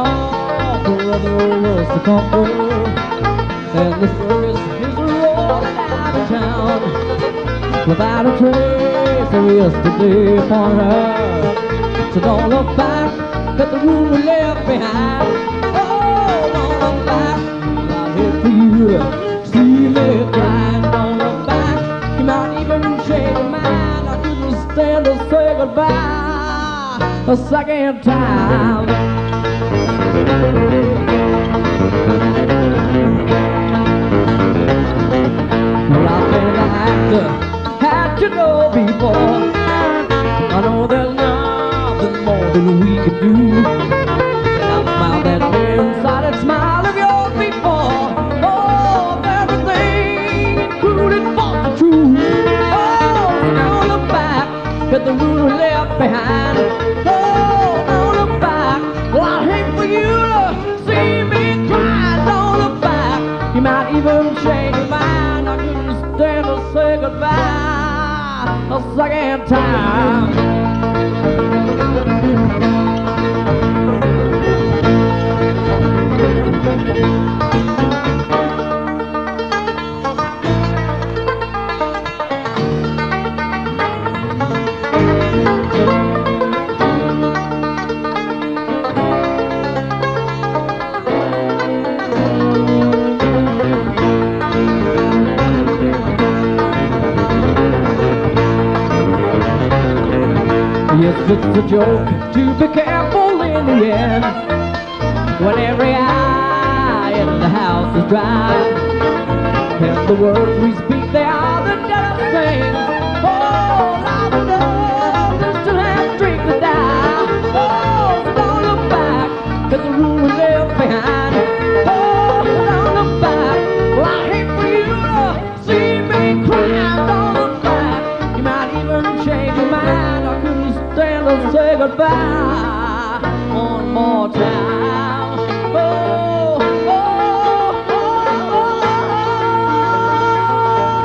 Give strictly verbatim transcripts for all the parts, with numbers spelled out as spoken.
for other worlds to come through. And the circus is rolling out of town without a trace of yesterday upon her. So don't look back at the room we left behind. Oh, don't look back, I'll hate for you to see me crying. Don't look back, you might even change your mind. I couldn't stand to say goodbye a second time. Well, I've been an actor, had to know before. I know there's nothing more than we can do. I'll smile that inside smile of yours before. Oh, of everything including false and true. Oh, don't look back at the room we left behind. Oh, don't look back, well, I hate for you to see me cry. Don't look back, you might even change your mind. I couldn't stand to say goodbye a second time. Yes, it's a joke to be careful in the end when every eye in the house is dry. And the words we speak, they are the deadest things. Oh, love and love, we still have strength to die. Oh, so don't look back at the room we left behind. Oh, don't look back, well, I hate for you to see me cry. Don't look back, you might even change your mind. I couldn't stand to say goodbye one more time. Oh, oh, oh, oh, oh.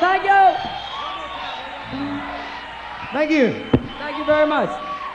Thank you. Thank you. Thank you very much.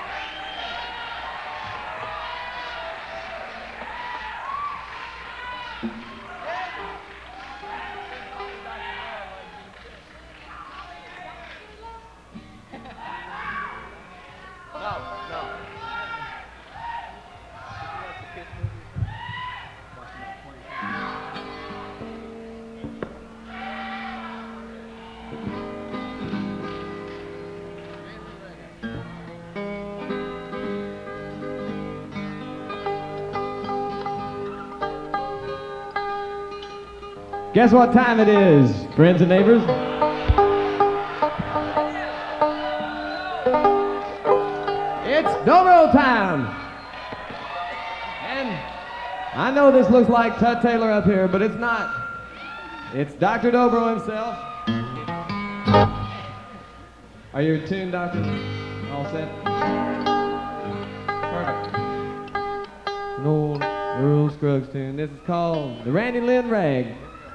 Guess what time it is, friends and neighbors? It's Dobro time! And I know this looks like Tut Taylor up here, but it's not. It's Doctor Dobro himself. Are you tuned, Doctor? All set? Perfect. An old Earl Scruggs tune. This is called the Randy Lynn Rag.